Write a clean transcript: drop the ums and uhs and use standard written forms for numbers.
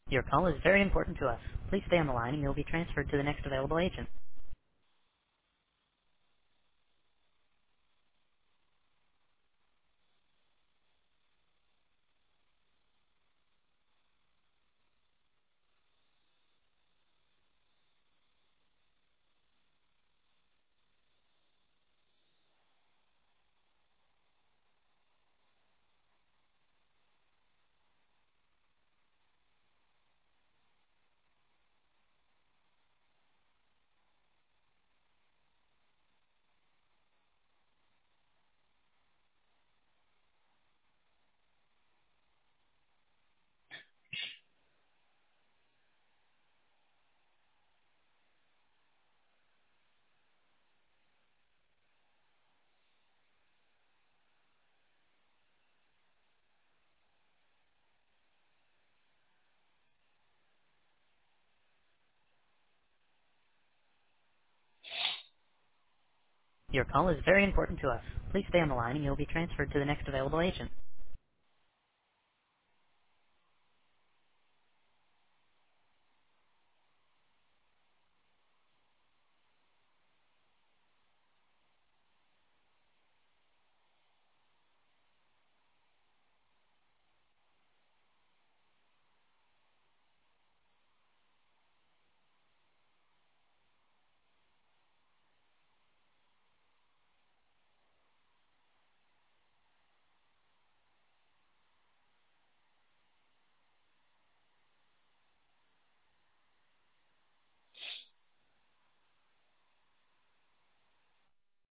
Your call is very important to us. Please stay on the line and you'll be transferred to the next available agent. Your call is very important to us. Please stay on the line and you'll be transferred to the next available agent.